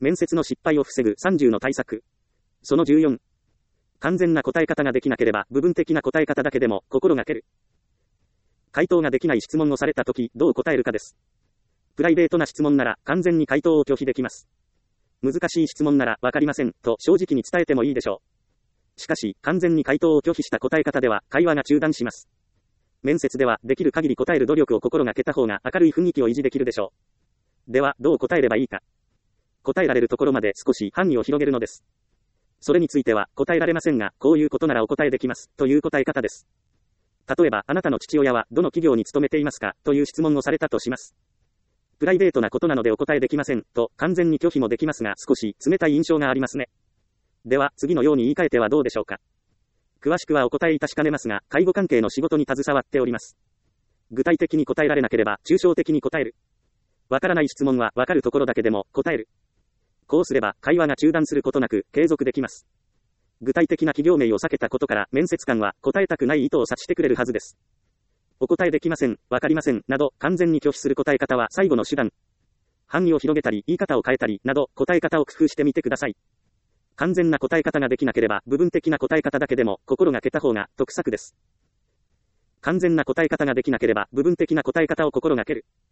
面接の失敗を防ぐ30の対策。その14。完全な答え方ができなければ部分的な答え方だけでも心がける。回答ができない質問をされたときどう答えるかです。プライベートな質問なら完全に回答を拒否できます。難しい質問ならわかりませんと正直に伝えてもいいでしょう。しかし完全に回答を拒否した答え方では会話が中断します。面接ではできる限り答える努力を心がけた方が明るい雰囲気を維持できるでしょう。ではどう答えればいいか。答えられるところまで少し範囲を広げるのです。それについては答えられませんがこういうことならお答えできますという答え方です。例えばあなたの父親はどの企業に勤めていますかという質問をされたとします。プライベートなことなのでお答えできませんと完全に拒否もできますが少し冷たい印象がありますね。では次のように言い換えてはどうでしょうか。詳しくはお答えいたしかねますが介護関係の仕事に携わっております。具体的に答えられなければ抽象的に答える。わからない質問はわかるところだけでも答える。こうすれば会話が中断することなく継続できます。具体的な企業名を避けたことから面接官は答えたくない意図を察してくれるはずです。お答えできません、わかりませんなど完全に拒否する答え方は最後の手段。範囲を広げたり言い方を変えたりなど答え方を工夫してみてください。完全な答え方ができなければ部分的な答え方だけでも心がけた方が得策です。完全な答え方ができなければ部分的な答え方を心がける。